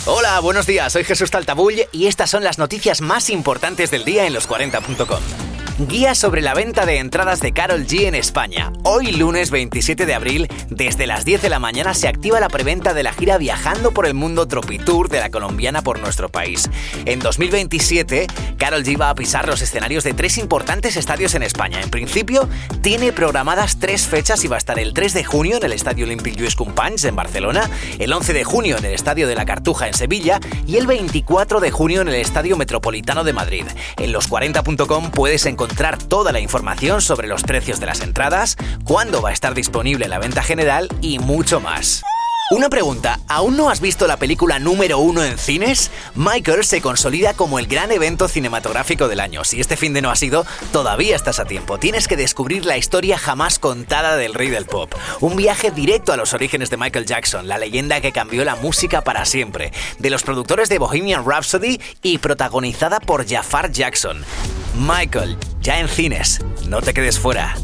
Hola, buenos días, soy Jesús Taltabull y estas son las noticias más importantes del día en los40.com. Guía sobre la venta de entradas de Karol G en España. Hoy, lunes 27 de abril, desde las 10 de la mañana se activa la preventa de la gira Viajando por el Mundo Tropitour de la colombiana por nuestro país. En 2027, Karol G va a pisar los escenarios de 3 importantes estadios en España. En principio, tiene programadas 3 fechas y va a estar el 3 de junio en el Estadio Olímpic Lluís Companys en Barcelona, el 11 de junio en el Estadio de la Cartuja en Sevilla y el 24 de junio en el Estadio Metropolitano de Madrid. En los40.com puedes encontrar toda la información sobre los precios de las entradas, cuándo va a estar disponible la venta general y mucho más. Una pregunta, ¿aún no has visto la película número 1 en cines? Michael se consolida como el gran evento cinematográfico del año. Si este finde no ha sido, todavía estás a tiempo. Tienes que descubrir la historia jamás contada del rey del pop. Un viaje directo a los orígenes de Michael Jackson, la leyenda que cambió la música para siempre, de los productores de Bohemian Rhapsody y protagonizada por Jafar Jackson. Michael, ya en cines, no te quedes fuera.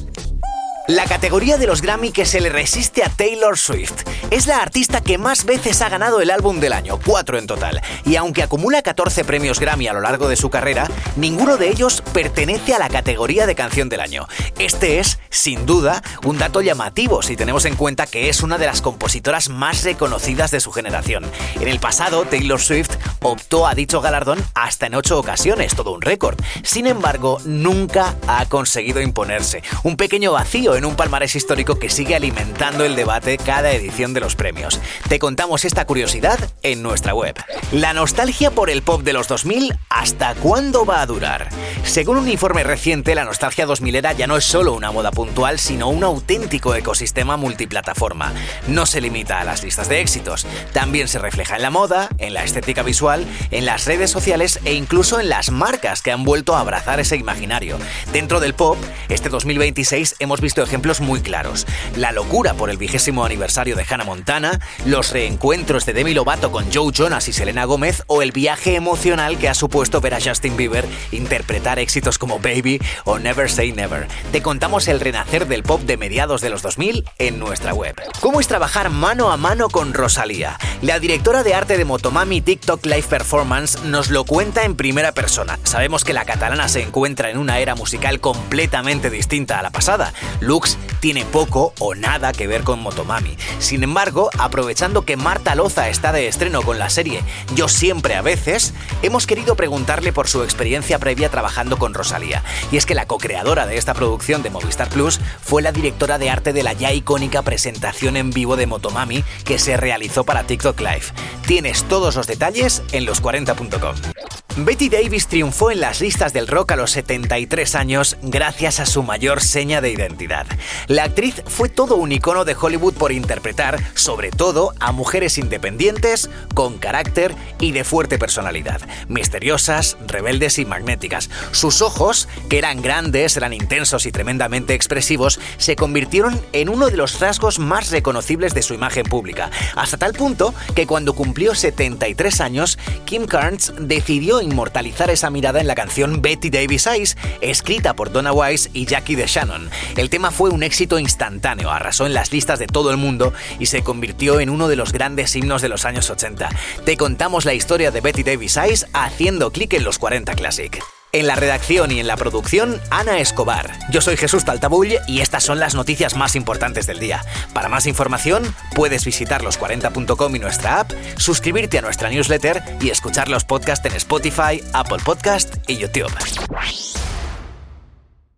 La categoría de los Grammy que se le resiste a Taylor Swift. Es la artista que más veces ha ganado el álbum del año, 4 en total. Y aunque acumula 14 premios Grammy a lo largo de su carrera, ninguno de ellos pertenece a la categoría de canción del año. Este es, sin duda, un dato llamativo si tenemos en cuenta que es una de las compositoras más reconocidas de su generación. En el pasado, Taylor Swift optó a dicho galardón hasta en 8 ocasiones, todo un récord. Sin embargo, nunca ha conseguido imponerse. Un pequeño vacío en un palmarés histórico que sigue alimentando el debate cada edición de los premios. Te contamos esta curiosidad en nuestra web. La nostalgia por el pop de los 2000, ¿hasta cuándo va a durar? Según un informe reciente, la nostalgia 2000era ya no es solo una moda puntual, sino un auténtico ecosistema multiplataforma. No se limita a las listas de éxitos, también se refleja en la moda, en la estética visual, en las redes sociales e incluso en las marcas que han vuelto a abrazar ese imaginario. Dentro del pop, este 2026 hemos visto ejemplos muy claros. La locura por el 20º aniversario de Hannah Montana, los reencuentros de Demi Lovato con Joe Jonas y Selena Gómez o el viaje emocional que ha supuesto ver a Justin Bieber interpretar éxitos como Baby o Never Say Never. Te contamos el renacer del pop de mediados de los 2000 en nuestra web. ¿Cómo es trabajar mano a mano con Rosalía? La directora de arte de Motomami TikTok Live Performance nos lo cuenta en primera persona. Sabemos que la catalana se encuentra en una era musical completamente distinta a la pasada. Lux tiene poco o nada que ver con Motomami. Sin embargo, aprovechando que Marta Loza está de estreno con la serie Yo siempre a veces, hemos querido preguntarle por su experiencia previa trabajando con Rosalía. Y es que la co-creadora de esta producción de Movistar Plus fue la directora de arte de la ya icónica presentación en vivo de Motomami que se realizó para TikTok Live. Tienes todos los detalles en los40.com. Betty Davis triunfó en las listas del rock a los 73 años gracias a su mayor seña de identidad. La actriz fue todo un icono de Hollywood por interpretar, sobre todo, a mujeres independientes, con carácter y de fuerte personalidad, misteriosas, rebeldes y magnéticas. Sus ojos, que eran grandes, eran intensos y tremendamente expresivos, se convirtieron en uno de los rasgos más reconocibles de su imagen pública, hasta tal punto que cuando cumplió 73 años, Kim Carnes decidió inmortalizar esa mirada en la canción Betty Davis Eyes, escrita por Donna Wise y Jackie DeShannon. El tema fue un éxito instantáneo, arrasó en las listas de todo el mundo y se convirtió en uno de los grandes himnos de los años 80. Te contamos la historia de Betty Davis Eyes haciendo clic en los 40 Classic. En la redacción y en la producción, Ana Escobar. Yo soy Jesús Taltabull y estas son las noticias más importantes del día. Para más información, puedes visitar los40.com y nuestra app, suscribirte a nuestra newsletter y escuchar los podcasts en Spotify, Apple Podcast y YouTube.